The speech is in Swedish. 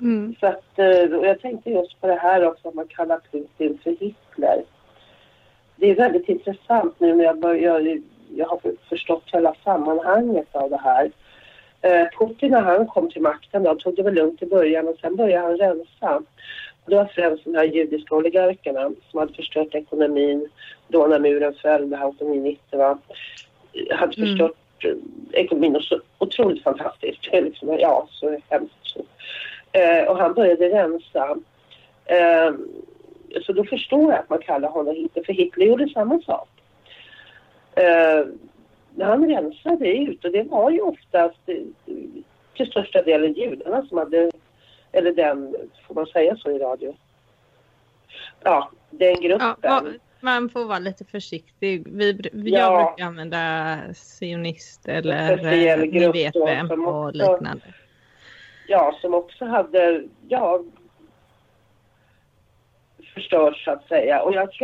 Så att, och jag tänkte just på det här också, att man kallar Putin för Hitler. Det är väldigt intressant nu när jag har förstått hela sammanhanget av det här. Putin, när han kom till makten, då tog det väl lugnt i början och sen började han rensa. Det var främst de här judiska oligarkerna som hade förstört ekonomin då när muren föll, det här 89, va? Hade förstört ekonomin och så otroligt fantastiskt. Liksom, ja, så hemskt. Och han började rensa. Så då förstår jag att man kallar honom Hitler, för Hitler gjorde samma sak. När han rensade ut, och det var ju oftast till största delen judarna som hade, eller den, får man säga så i radio? Ja, den gruppen. Ja, man får vara lite försiktig. Jag brukar använda sionist eller ni vet vem och liknande. Ja, som också hade förstört så att säga. Och jag tror